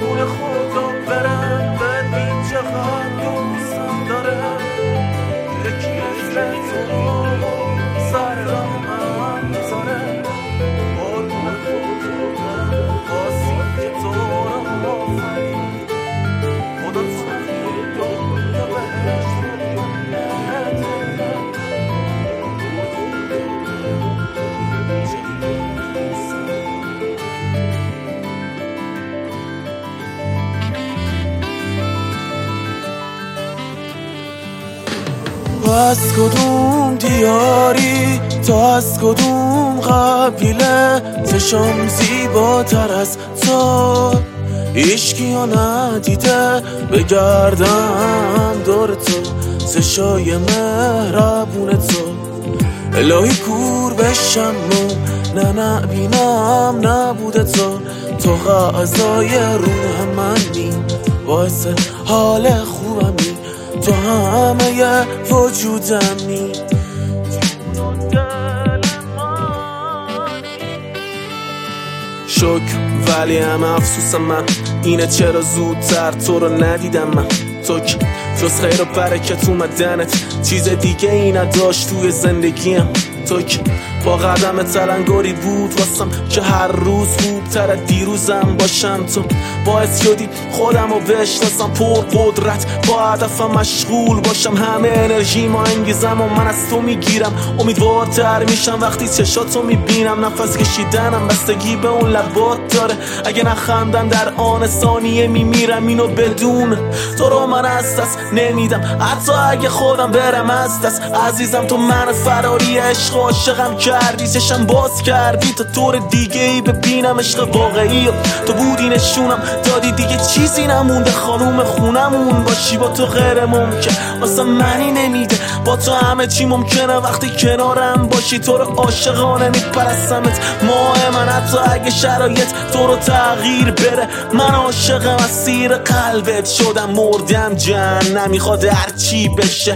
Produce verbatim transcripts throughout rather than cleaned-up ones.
قربون خدا برم ببین چقدر دوستم دارم یکی مثل تو سر راه من میذاره قربون خدا برم باسی که تو رو آفرید خدا توی دنیا بهش تو از کدوم دیاری، تو از کدوم قبیله، چشم زیباتر از تو هیچکیو ندیده، بگردم دور تو چشای مهربون تو، الهی کور بشم و نه نبینم نبوده تو، تو غذای روح منی باعث حال خوبمی، تو همه وجودمی، شکر ولی هم افسوس من اینه چرا زودتر تو رو ندیدم من، تو که جز خیر و برکت اومدنت چیز دیگه ای نداشت توی زندگیم، تو که با قدم تلنگاری بود واسم که هر روز خوبتر از دیروزم باشم، تو باعث شدی خودم رو بشناسم پر قدرت با هدفم مشغول باشم، همه انرژی ما انگیزم و من از تو میگیرم، امیدوارتر میشم وقتی چشاتو میبینم، نفس کشیدنم بستگی به اون لبات داره، اگه نخندم در آن ثانیه میمیرم، اینو بدون تو رو من از دست نمیدم، حتی اگه خودم برم از دست، عزیزم تو من فراری عشق عاشقم کردی، چشم باز کردی تا طور دیگه ای ببینم عشق واقعی، تو بودی نشونم دادی دیگه چیزی نمونده، خانوم خونمون باشی با تو غیر ممکن واسه منی نمیده، با تو همه چی ممکنه وقتی کنارم باشی، تو رو عاشقانه میپرستمت ماه من، حتی اگه شرایط تو رو تغییر بره، من عاشقم اسیر قلبت شدم، مردم جن نمیخواد هرچی بشه.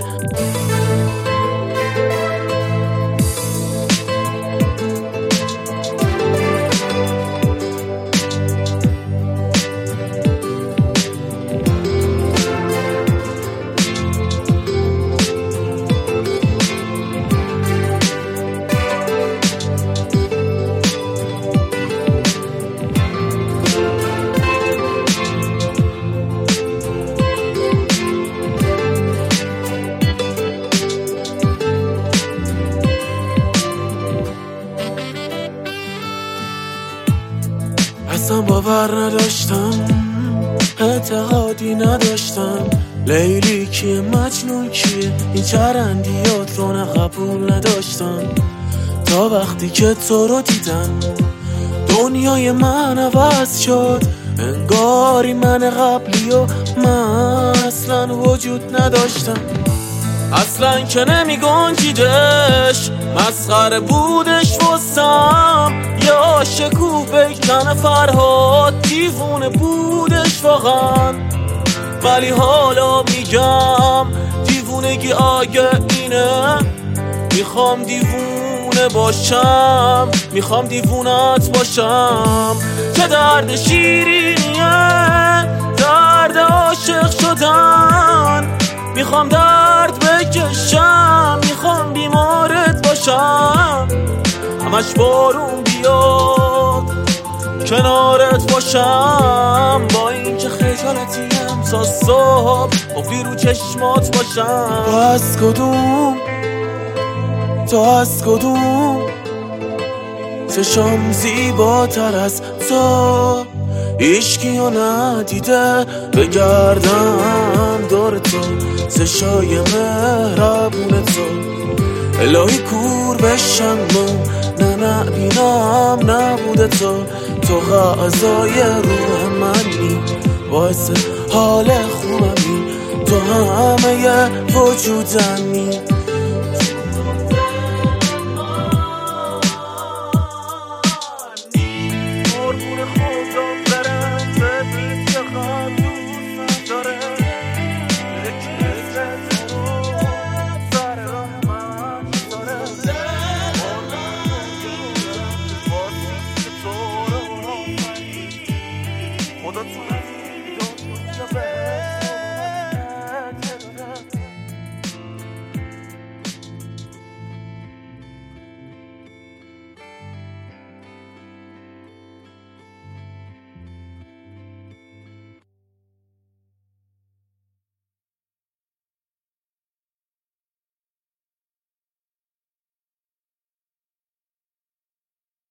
اصلا باور نداشتم، اعتقادی نداشتم، لیلی کیه مجنون کیه، این چرندیات رو نه قبول نداشتم، تا وقتی که تو رو دیدم دنیای من عوض شد، انگاری من قبلی و من اصلا وجود نداشتم، اصلا که نمی گنجیدش، مسخره بودش واسم، یا شکوه بیکن فرهاد دیوونه بودش واقعا، ولی حالا میگم دیوونگی آگه اینه، میخوام دیوونه باشم، میخوام دیوونت باشم، که درد شیرینیه درد عاشق شدن، میخوام درد بکشم، میخوام بیمارت باشم، همش بارون بیاد کنارت باشم، با این که خجالتیم تا صبح قفلی رو چشمات باشم، تو از کدوم تو از کدوم چشم زیباتر از تو هیچکیو ندیده، بگردم دور تو چشای مهربون تو، الهی کور بشم و نه نبینم نبوده تو، تو غذای روح منی باعث حال خوبمی، تو همه وجودمی. خدا تو جا بهت